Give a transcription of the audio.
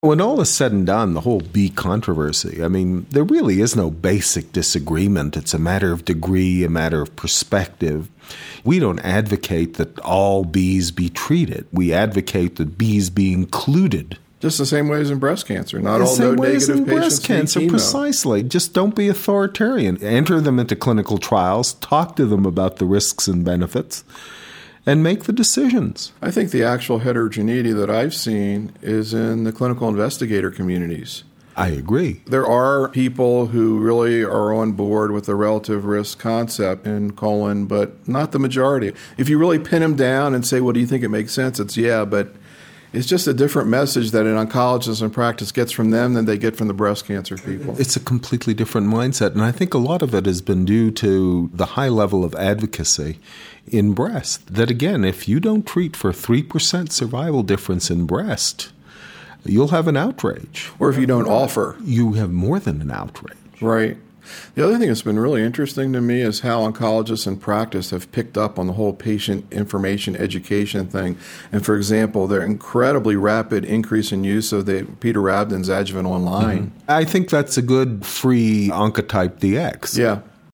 When all is said and done, the whole bee controversy, I mean, there really is no basic disagreement. It's a matter of degree, a matter of perspective. We don't advocate that all bees be treated. We advocate that bees be included. Just the same way as in breast cancer. Not all no-negative patients breast cancer, need chemo. precisely. Just don't be authoritarian. Enter them into clinical trials, talk to them about the risks and benefits, and make the decisions. I think the actual heterogeneity that I've seen is in the clinical investigator communities. I agree. There are people who really are on board with the relative risk concept in colon, but not the majority. If you really pin them down and say, well, do you think it makes sense? It's yeah, but it's just a different message that an oncologist in practice gets from them than they get from the breast cancer people. It's a completely different mindset, and I think a lot of it has been due to the high level of advocacy in breast. That again, if you don't treat for 3% survival difference in breast, you'll have an outrage. Or if you don't offer. You have more than an outrage. Right. The other thing that's been really interesting to me is how oncologists in practice have picked up on the whole patient information education thing. And for example, their incredibly rapid increase in use of the Peter Rabden's Adjuvant Online. I think that's a good free Oncotype DX. Yeah.